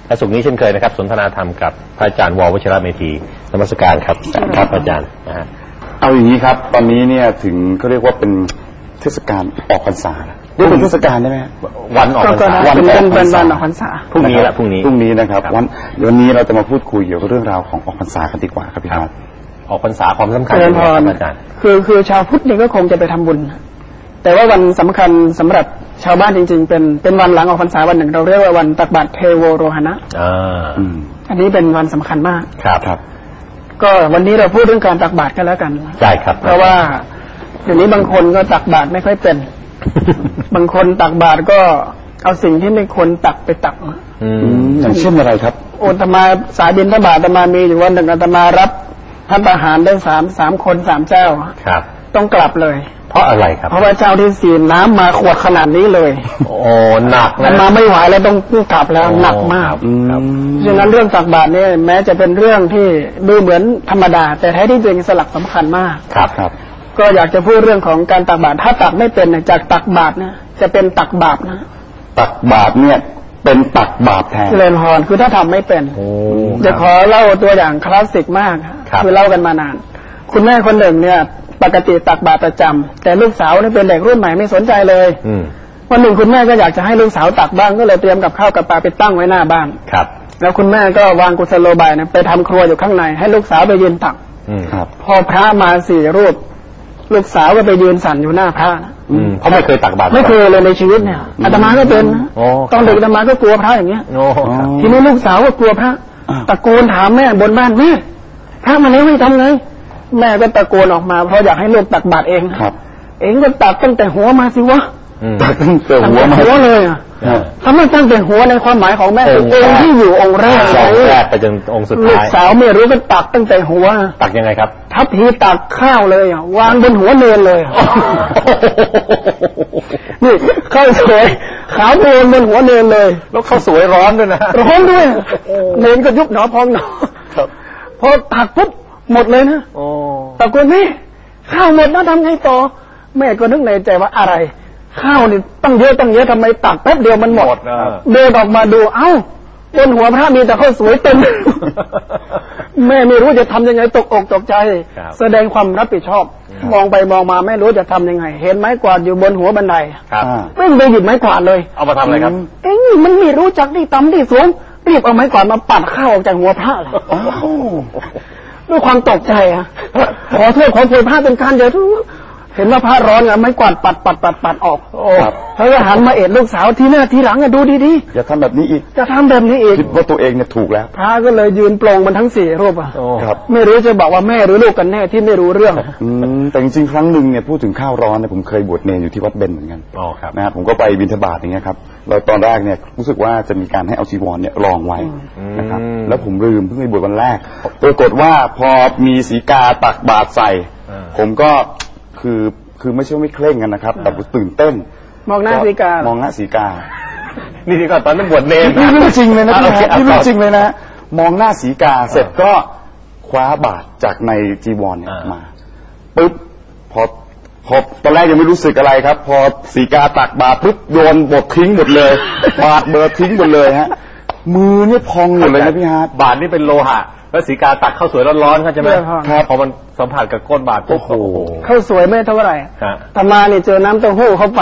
และศุกร์นี้เช่นเคยนะครับสนทนาธรรมกับพระอาจารย์ว.วชิระเมธีนมัสการครับครับอาจารย์นะฮะเอาอย่างนี้ครับตอนนี้เนี่ยถึงเขาเรียกว่าเป็นเทศกาลออกพรรษาเรียกเป็นเทศกาลได้ไหมวันออกพรรษาวันออกพรรษาพรุ่งนี้ละพรุ่งนี้นะครับวันนี้เราจะมาพูดคุยเกี่ยวกับเรื่องราวของออกพรรษากันดีกว่าครับพี่ครับออกพรรษาความสำคัญของอาจารย์คือชาวพุทธนี่ก็คงจะไปทำบุญแต่ว่าวันสำคัญสำหรับชาวบ้านจริงๆเป็นวันหลังออกพรรษาวันหนึ่งเราเรียกว่าวันตักบาตรเทโวโรหณะอันนี้เป็นวันสำคัญมากครับก็วันนี้เราพูดเรื่องการตักบาตรกันแล้วกันใช่ครับเพราะว่าเดี๋ยวนี้บางคนก็ตักบาตรไม่ค่อยเป็นบางคนตักบาตรก็เอาสิ่งที่ไม่ควรตักไปตักอย่างเช่นอะไรครับอาตมาสายบิณฑบาตอาตมามีอยู่วันหนึ่งอาตมารับพัฒอาหารได้สามคน3เจ้าครับต้องกลับเลยเพราะอะไรครับเพราะว่าเจ้าที่4น้ำมาขวดขนาดนี้เลยโอ้หนักนะมาไม่ไหวแล้วต้องกลับแล้วหนักมากฉะนั้นเรื่องตักบาตรเนี่ยแม้จะเป็นเรื่องที่ดูเหมือนธรรมดาแต่แท้ที่จริงสลักสำคัญมากครับก็อยากจะพูดเรื่องของการตักบาตรถ้าตักไม่เป็นจากตักบาตรนะจะเป็นตักบาปนะตักบาปเนี่ยเป็นตักบาปแทนเล่นฮอนคือถ้าทำไม่เป็นจะขอเล่าตัวอย่างคลาสสิกมากคือเล่ากันมานานคุณแม่คนหนึ่งเนี่ยปกติตักบาตรประจำแต่ลูกสาวนี่เป็นเด็กรุ่นใหม่ไม่สนใจเลยวันหนึ่งคุณแม่ก็อยากจะให้ลูกสาวตักบ้างก็เลยเตรียมกับข้าวกับปลาไปตั้งไว้หน้าบ้านครับแล้วคุณแม่ก็วางกุศโลบายนะไปทำครัวอยู่ข้างในให้ลูกสาวไปยืนตักพอพระมา4 รูปลูกสาวก็ไปยืนสั่นอยู่หน้าพระเขาไม่เคยตักบาตรไม่เคยเลยในชีวิตเนี่ยอาตมาก็เป็นตอนเด็กอาตมาก็กลัวพระอย่างเงี้ยทีนี้ลูกสาวก็กลัวพระตะโกนถามแม่บนบ้านแม่พระมาแล้วให้ทำไงแม่ก็ตะโกนออกมาเพราะอยากให้ลูกตักบาตรเองเองก็ตักตั้งแต่หัวมาสิวะตักตั้งแต่หัวเลยถ้าไม่ตั้งแต่หัวในความหมายของแม่คือองค์ที่อยู่องค์แรกไปจนองค์สุดท้ายลูกสาวไม่รู้ก็ตักตั้งแต่หัวตักยังไงครับทัพพีตักข้าวเลยวางบนหัวเนินเลยนี่ข้าวสวยขาวโพลนบนหัวเนินเลยแล้วข้าวสวยร้อนด้วยนะร้อนด้วยเนินก็ยุบหนอพองหนอพอตักปุ๊บหมดเลยนะตะโกนแม่ข้าวหมดแล้วทำไงต่อแม่ก็นึกในใจว่าอะไรข้าวนี่ตั้งเยอะทำไมตักแป๊บเดียวมันหมดเดินออกมาดูเอ้าบนหัวพระมีแต่ข้าวสวยเต็มแม่ไม่รู้จะทำยังไงตกอกตกใจแสดงความรับผิดชอบมองไปมองมาไม่รู้จะทำยังไงเห็นไม้กวาดอยู่บนหัวบันไดไม่ไปหยิบไม้กวาดเลยเอามาทำอะไรครับมันไม่รู้จักที่ต่ำที่สูงรีบเอาไม้กวาดมาปัดข้าวออกจากหัวพระเลยด้วยความตกใจขอโทษขอโพยพระเป็นการเดียวเห็นว่าพระร้อนไม้กวาดปัดออกแล้วก็หันมาเอ็ดลูกสาวทีหน้าทีหลังดูดีๆอย่าทำแบบนี้อีกจะทำแบบนี้อีกคิดว่าตัวเองเนี่ยถูกแล้วพระก็เลยยืนปลงมันทั้ง4 รูปไม่รู้จะบอกว่าแม่หรือลูกกันแน่ที่ไม่รู้เรื่องแต่จริงๆครั้งหนึ่งเนี่ยพูดถึงข้าวร้อนเนี่ยผมเคยบวชเนรอยู่ที่วัดเบญเหมือนกันนะครับผมก็ไปบิณฑบาตอย่างเงี้ยครับเราตอนแรกเนี่ยรู้สึกว่าจะมีการให้เอาจีวรเนี่ยรองไว้นะครับแล้วผมลืมเพิ่งไปบวชวันแรกปรากฏว่าพอมีสีกาตักบาตรใส่ผมก็คือไม่ใช่ไม่เคร่งกันนะครับแต่ตื่นเต้นมองหน้าสีกามองหน้าสีกานี่ที่ก่อนตอนนั้นบวชเนรนี่เรื่องจริงเลยนะนี่เรื่องจริงเลยนะมองหน้าสีกาเสร็จก็คว้าบาตรจากในจีวรเนี่ยมาปุ๊บพอตอนแรกยังไม่รู้สึกอะไรครับพอสีกาตักบาตรปุ๊บโยนบททิ้งหมดเลยบาตรเบอร์ทิ้งหมดเลยฮะมือเนี่ยพองหมดเลยนะพี่ฮาร์ดบาตรนี่เป็นโลหะแล้วสีกาตักข้าวสวยร้อนๆใช่ไหมครับพอมันสัมผัสกับก้นบาตรโอ้โหข้าวสวยไม่เท่าไหร่แต่มาเนี่ยเจอน้ำเต้าหู้เข้าไป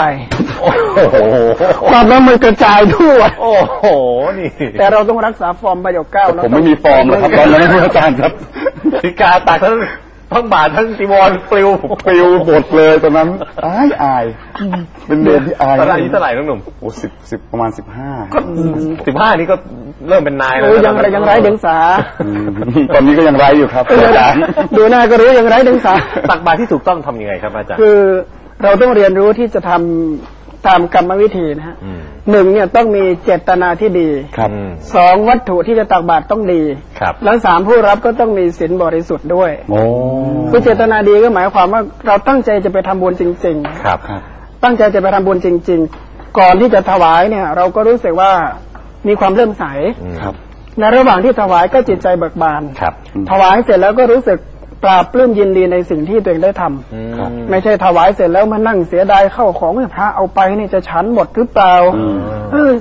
ความร้อนมันกระจายทั่วโอ้โหนี่แต่เราต้องรักษาฟอร์มประโยค9 ผมไม่มีฟอร์มนะครับตอนนั้นอาจารย์ครับสีกาตักทั้งบาตรทั้งจีวรปลิวหมดเลยตอนนั้นอายเป็นเดือนที่อายตอนนี้เท่าไหร่น้องหนุ่มโอ้10ประมาณ15 ก็15นี่ก็เริ่มเป็นนายแล้วยังไร้เดียงสาตอนนี้ก็ยังไร้อยู่ครับดูหน้าก็รู้ยังไร้เดียงสาตักบาตรที่ถูกต้องทำยังไงครับอาจารย์คือเราต้องเรียนรู้ที่จะทำตามกรรมวิธีนะฮะ1เนี่ยต้องมีเจตนาที่ดี2วัตถุที่จะตักบาตรต้องดีแล้ว3ผู้รับก็ต้องมีศีลบริสุทธิ์ด้วยคือเจตนาดีก็หมายความว่าเราตั้งใจจะไปทำบุญจริงๆตั้งใจจะไปทำบุญจริงๆก่อนที่จะถวายเนี่ยเราก็รู้สึกว่ามีความเริ่มใสในระหว่างที่ถวายก็จิตใจเบิกบานถวายเสร็จแล้วก็รู้สึกปราบปลื้มยินดีในสิ่งที่ตัวเองได้ทำไม่ใช่ถวายเสร็จแล้วมานั่งเสียดายเข้าของพระเอาไปนี่จะฉันหมดหรือเปล่า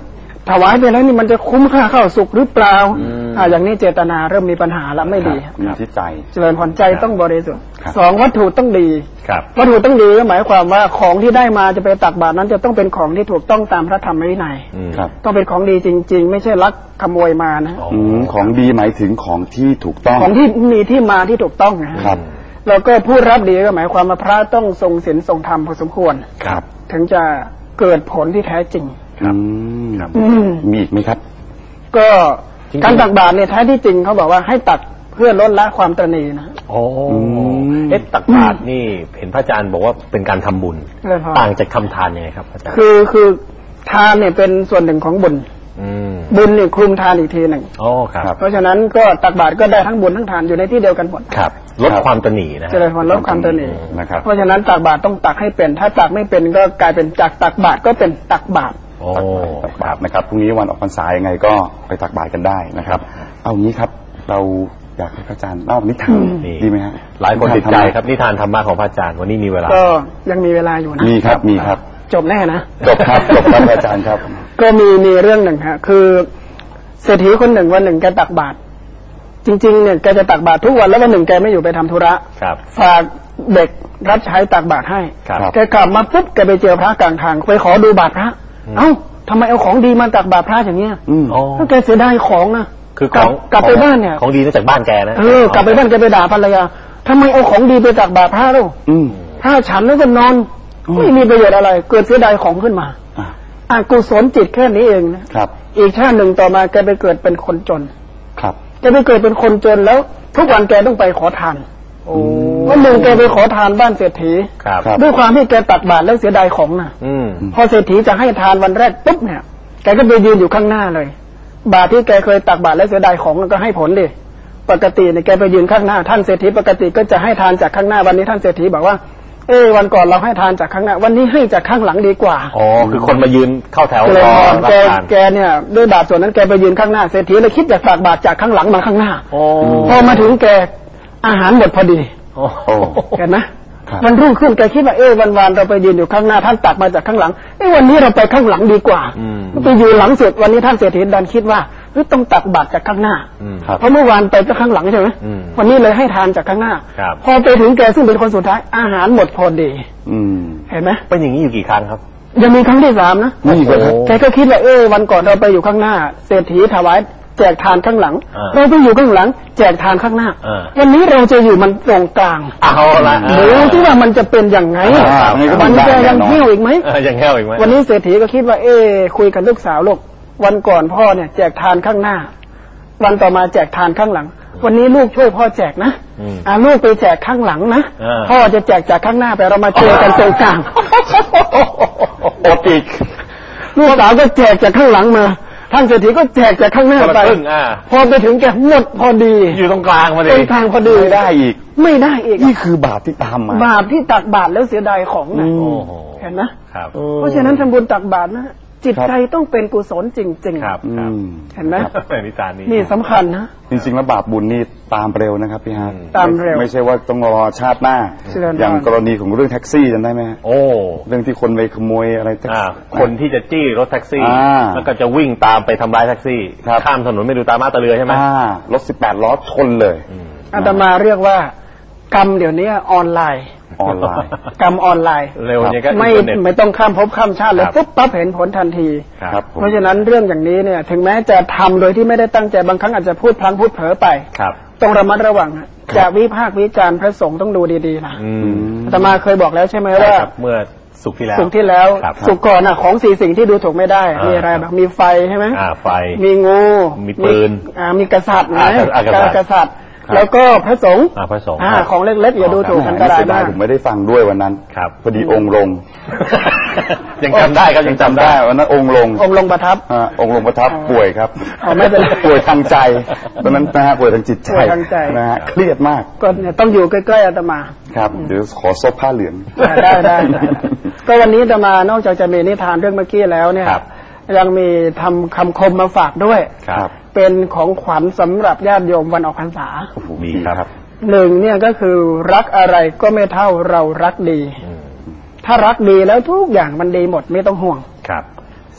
ถวายไปแล้วนี่มันจะคุ้มค่าข้าวสุกหรือเปล่าอย่างนี้เจตนาเริ่มมีปัญหาแล้วไม่ดีมีที่ใจเจริญพรใจต้องบริสุทธิ์สองวัตถุต้องดีวัตถุต้องดีก็หมายความว่าของที่ได้มาจะไปตักบาตรนั้นจะต้องเป็นของที่ถูกต้องตามพระธรรมวินัยต้องเป็นของดีจริงๆไม่ใช่ลักขโมยมานะของดีหมายถึงของที่ถูกต้องของที่มีที่มาที่ถูกต้องนะครับแล้วก็ผู้รับดีก็หมายความว่าพระต้องทรงศีลทรงธรรมพอสมควรถึงจะเกิดผลที่แท้จริงมีอีกไหมครับก็การตักบาตรเนี่ยแท้ที่จริงเขาบอกว่าให้ตักเพื่อลดละความตระหนี่นะโอ้ตักบาตรนี่เห็นพระอาจารย์บอกว่าเป็นการทำบุญต่างจากทำทานยังไงครับอาจารย์คือทานเนี่ยเป็นส่วนหนึ่งของบุญบุญเนี่ยคลุมทานอีกทีหนึ่งเพราะฉะนั้นก็ตักบาตรก็ได้ทั้งบุญทั้งทานอยู่ในที่เดียวกันหมดครับลดความตระหนี่นะจะได้ลดความตระหนี่นะครับเพราะฉะนั้นตักบาตรต้องตักให้เป็นถ้าตักไม่เป็นก็กลายเป็นจากตักบาตรก็เป็นตักบาตรตักบาตรนะครับพรุ่งนี้วันออกพรรษายังไงก็ไปตักบาตรกันได้นะครับเอางี้ครับเราอยากให้พระอาจารย์เล่านิทานดีไหมฮะหลายคนติดใจครับนิทานธรรมะของพระอาจารย์วันนี้มีเวลาก็ยังมีเวลาอยู่นะมีครับจบแน่นะจบครับอาจารย์ครับก็มีเรื่องหนึ่งฮะคือเศรษฐีคนหนึ่งวันหนึ่งแกตักบาตรจริงๆเนี่ยแกจะตักบาตรทุกวันแล้ววันหนึ่งแกไม่อยู่ไปทำธุระฝากเด็กรับใช้ตักบาตรให้แกกลับมาปุ๊บแกไปเจอพระกลางทางไปขอดูบาตรพระเอ้าทำไมเอาของดีมาตักบาตรพระอย่างเงี้ยแล้วแกเสียดายของนะคือของกลับไปบ้านเนี่ยของดีมาจากบ้านแกนะกลับไปบ้านแกไปด่าภรรยาทำไมเอาของดีไปตักบาตรพระแล้วพระฉันแล้วก็นอนไม่มีประโยชน์อะไรเกิดเสียดายของขึ้นมากุศลจิตแค่นี้เองนะครับอีกชาติหนึ่งต่อมาแกไปเกิดเป็นคนจนครับแกไปเกิดเป็นคนจนแล้วทุกวันแกต้องไปขอทานวันหนึ่งแกไปขอทานบ้านเศรษฐีด้วยความที่แกตักบาตรแล้วเสียดายของน่ะพอเศรษฐีจะให้ทานวันแรกปุ๊บเนี่ยแกก็ไปยืนอยู่ข้างหน้าเลยบาตรที่แกเคยตักบาตรแล้วเสียดายของก็ให้ผลดิปกติเนี่ยแกไปยืนข้างหน้าท่านเศรษฐีปกติก็จะให้ทานจากข้างหน้าวันนี้ท่านเศรษฐีบอกว่าวันก่อนเราให้ทานจากข้างหน้าวันนี้ให้จากข้างหลังดีกว่าคือคนมายืนเข้าแถวรอรับทานแกเนี่ยด้วยบาตรส่วนนั้นแกไปยืนข้างหน้าเศรษฐีเลยคิดอยากตักบาตรจากข้างหลังมาข้างหน้าพอมาถึงแกอาหารหมดพอดีเห็นไหมวันรุ่งขึ้นแกคิดว่าวันเราไปยืนอยู่ข้างหน้าท่านตักมาจากข้างหลังวันนี้เราไปข้างหลังดีกว่าไปอยู่หลังเสร็จวันนี้ท่านเศรษฐีดันคิดว่าต้องตักบาตรจากข้างหน้าเพราะเมื่อวานไปจากข้างหลังใช่ไหมวันนี้เลยให้ทานจากข้างหน้าพอไปถึงแกซึ่งเป็นคนสุดท้ายอาหารหมดพอดีเห็นไหมเป็นอย่างนี้อยู่กี่ครั้งครับยังมีครั้งที่3นะแกก็คิดว่าวันก่อนเราไปอยู่ข้างหน้าเศรษฐีถวายแจกทานข้างหลังเราไปอยู่ข้างหลังแจกทานข้างหน้าวันนี้เราจะอยู่มันตรงกลางดูที่ว่ามันจะเป็นอย่างไงมันจะยังเหี้ยวอีกไหมยังเหี้ยวอีกไหมวันนี้เศรษฐีก็คิดว่าคุยกับลูกสาวลูกวันก่อนพ่อเนี่ยแจกทานข้างหน้าวันต่อมาแจกทานข้างหลังวันนี้ลูกช่วยพ่อแจกนะลูกไปแจกข้างหลังนะพ่อจะแจกจากข้างหน้าไปเรามาเจอกันตรงกลางอดอีกลูกสาวก็แจกจากข้างหลังมาท่านเศรษฐีก็แจกจากข้างหน้าไปพอไปถึงแกหมดพอดีอยู่ตรงกลางพอดีตรงกลางพอดีไม่ได้อีกนี่คือบาปที่ตามมาบาปที่ตักบาตรแล้วเสียดายของนะเห็นนะเพราะฉะนั้นทำบุญตักบาตรนะจิตใจต้องเป็นกุศลจริงๆเห็นไหมนี่สำคัญนะจริงๆแล้วบาปบุญนี่ตามเร็วนะครับพี่ฮะตามเร็วไม่ใช่ว่าต้องรอชาติหน้าอย่างกรณีของเรื่องแท็กซี่จำได้ไหมเรื่องที่คนไปขโมยอะไรคนที่จะจี้รถแท็กซี่แล้วก็จะวิ่งตามไปทำร้ายแท็กซี่ข้ามถนนไม่ดูตามาตาเรือใช่ไหมรถ18 ล้อชนเลยอาตมาเรียกว่ากรรมเดี๋ยวนี้ออนไลน์กรรมออนไลน์เร็วเนี่ยก็ไม่ต้องข้ามภพข้ามชาติเลยปุ๊บปั๊บเห็นผลทันทีเพราะฉะนั้นเรื่องอย่างนี้เนี่ยถึงแม้จะทำโดยที่ไม่ได้ตั้งใจบางครั้งอาจจะพูดพลั้งพูดเผลอไปต้องระมัดระวังจะวิพากษ์วิจารณ์พระสงฆ์ต้องดูดีๆนะอาตมาเคยบอกแล้วใช่ไหมว่าเมื่อสุขที่แล้วสุขก่อนนะของ4 สิ่งที่ดูถูกไม่ได้มีอะไรบ้างมีไฟใช่ไหมไฟมีงูมีปืนมีกษัตริย์นะกษัตริย์แล้วก็พระสงฆ์ของเล็กๆอย่าดูถูกอันตรายมากผมไม่ได้ฟังด้วยวันนั้นพอดีองค์ลงยังจำได้ครับยังจำได้วันนั้นองค์ลงประทับองค์ลงประทับป่วยครับไม่เป็นป่วยทางใจตอนนั้นนะฮะป่วยทางจิตใจนะฮะเครียดมากก็ต้องอยู่ใกล้ๆอาตมาครับเดี๋ยวขอซบผ้าเหลืองได้ก็วันนี้อาตมานอกจากจะมีนิทานเรื่องเมื่อกี้แล้วเนี่ยยังมีทำคำคมมาฝากด้วยเป็นของขวัญสำหรับญาติโยมวันออกพรรษามีครับ 1เนี่ยก็คือรักอะไรก็ไม่เท่าเรารักดีถ้ารักดีแล้วทุกอย่างมันดีหมดไม่ต้องห่วง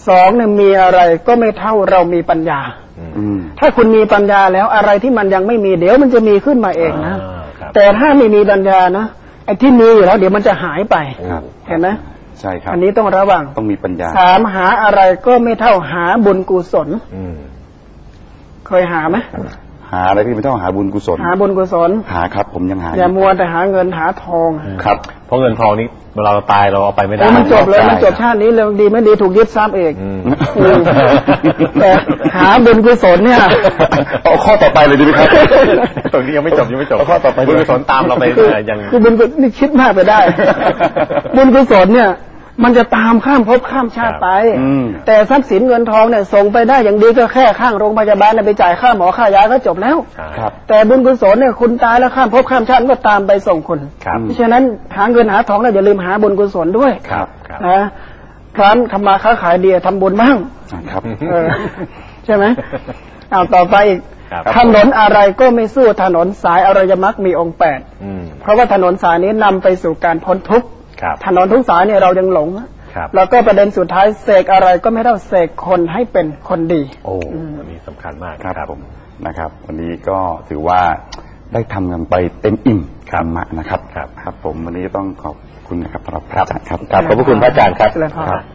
2เนี่ยมีอะไรก็ไม่เท่าเรามีปัญญาถ้าคุณมีปัญญาแล้วอะไรที่มันยังไม่มีเดี๋ยวมันจะมีขึ้นมาเองนะแต่ถ้าไม่มีปัญญานะไอ้ที่มีอยู่แล้วเดี๋ยวมันจะหายไปเห็นไหมใช่ครับอันนี้ต้องระวังต้องมีปัญญา 3หาอะไรก็ไม่เท่าหาบุญกุศลเคยหาไหมหาอะไรที่ไม่เท่าหาบุญกุศลหาบุญกุศลหาครับผมยังหาอย่ามัวแต่หาเงินหาทองครับเพราะเงินทองนี้เราตายเราเอาไปไม่ได้มันจบเลยมันจบชาตินี้เลยดีไม่ดีถูกยึดทรัพย์เองแต่หาบุญกุศลเนี่ยเอาข้อต่อไปเลยดีไหมครับตรงนี้ยังไม่จบข้อต่อไปบุญกุศลตามเราไปยังคือบุญกุศลนี่คิดมากไปได้บุญกุศลเนี่ยมันจะตามข้ามภพข้ามชาติไปแต่ทรัพย์สินเงินทองเนี่ยส่งไปได้อย่างดีก็แค่ข้างโรงพยาบาลไปจ่ายค่าหมอค่ายาก็จบแล้วแต่บุญกุศลเนี่ยคุณตายแล้วข้ามภพข้ามชาติก็ตามไปส่งคุณเพราะฉะนั้นหาเงินหาทองแล้วอย่าลืมหาบุญกุศลด้วยนะร้านทำมาค้าขายดีทำบุญบ้างใช่ไหมเอาต่อไปอีกถนนอะไรก็ไม่สู้ถนนสายอริยมรรคมีองค์8เพราะว่าถนนสายนี้นำไปสู่การพ้นทุกข์ถนนทุกสายเนี่ยเรายังหลงแล้วก็ประเด็นสุดท้ายเสกอะไรก็ไม่เท่าเสกคนให้เป็นคนดีโอ้อันนี้สำคัญมากครับผมนะครับวันนี้ก็ถือว่าได้ทำกันไปเต็มอิ่มธรรมะนะครับครับผมวันนี้ต้องขอบคุณนะครับพระอาจารย์ครับขอบพระคุณพระอาจารย์ครับ